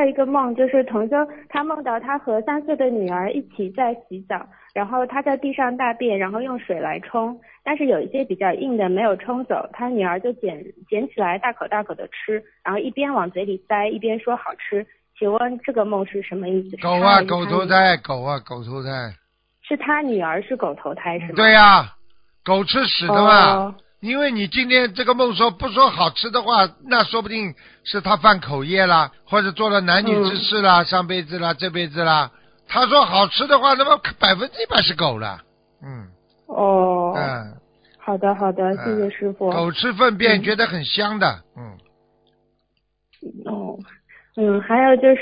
有一个梦，就是同修他梦到他和3岁的女儿一起在洗澡，然后他在地上大便，然后用水来冲，但是有一些比较硬的没有冲走，他女儿就捡起来大口大口的吃，然后一边往嘴里塞一边说好吃。请问这个梦是什么意思？ 狗啊，狗投胎，狗啊，狗投胎。 是他女儿是狗投胎是吗？ 对呀，狗吃屎的嘛。 哦， 因为你今天这个梦说不说好吃的话，那说不定是他犯口业啦，或者做了男女之事啦，上辈子啦，这辈子啦。他说好吃的话，那么100%是狗了。 哦，好的好的，谢谢师傅。 狗吃粪便觉得很香的。 还有就是